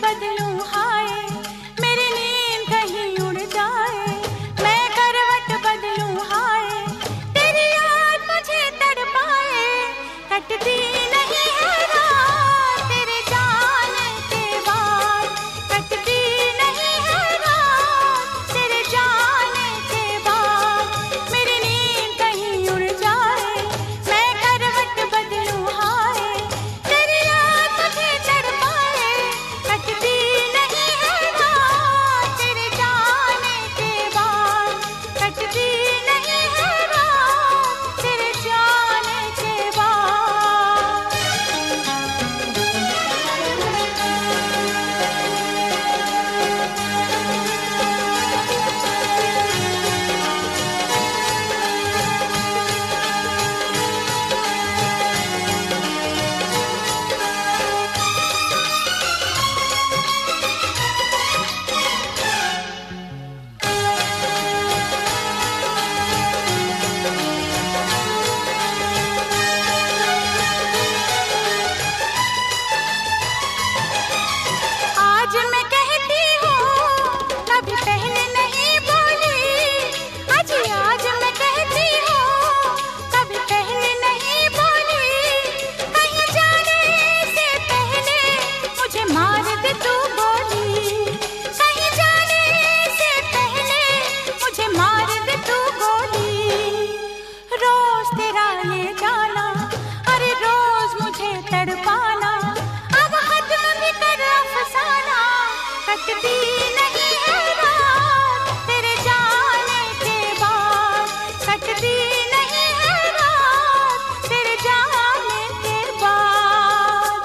बदलूं हाय, मेरी नींद कहीं उड़ जाए। मैं करवट बदलूं हाय, तेरी याद मुझे तड़पाए। कटती नहीं है रात तेरे जाने के बाद, कटती नहीं है रात तेरे जाने के बाद। मेरी नींद कहीं उड़ जाए, मैं करवट बदलूं हाय, तेरी याद मुझे तड़पाए। कटती नहीं है रात तेरे जाने के बाद, कटती नहीं है रात तेरे जाने के बाद। आज मैं कहती हूँ, कभी पहले नहीं बोली। आज मैं कहती हूँ, कभी पहले नहीं बोली। कहीं जाने से पहले मुझे मार दे तू गोली। कहीं जाने से पहले मुझे मार दे तू गोली। रोज तेरा ये जाना, अरे रोज मुझे तड़पाना। अब खत्म भी कर अफसाना, कटती नहीं है रात तेरे जाने के बाद, कटती नहीं है रात तेरे जाने के बाद।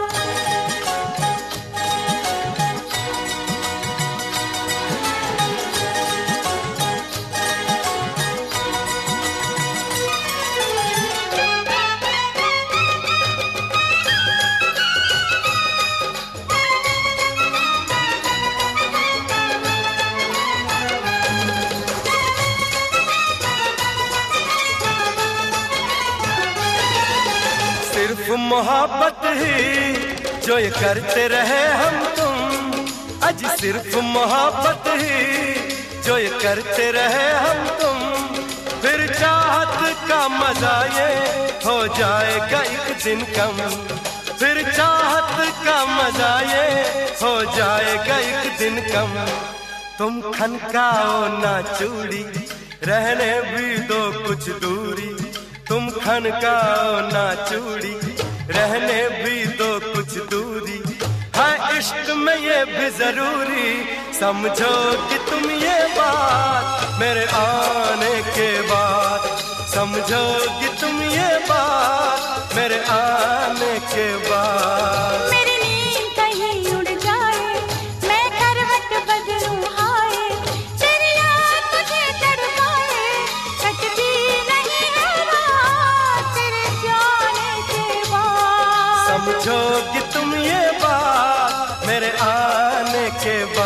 सिर्फ मोहब्बत ही जो ये करते रहे हम तुम, आज सिर्फ मोहब्बत ही जो ये करते रहे हम तुम। फिर चाहत का मजा ये हो जाएगा एक दिन कम, फिर चाहत का मजा ये हो जाएगा एक दिन कम। तुम खनकाओ ना चूड़ी, रहने भी दो कुछ दूरी। तुम खनकाओ ना चूड़ी, रहने भी दो कुछ दूरी। है इश्क में ये भी जरूरी, समझो कि तुम ये बात मेरे आने के बाद। समझो कि तुम ये बात मेरे आने के बाद। मेरी नींद कहीं उड़ जाए, मैं करवट बदलूं हाय, तेरी याद मुझे तड़पाए। कटती नहीं है रात तेरे जाने के बाद। समझो कि तुम ये बात मेरे आने के बाद।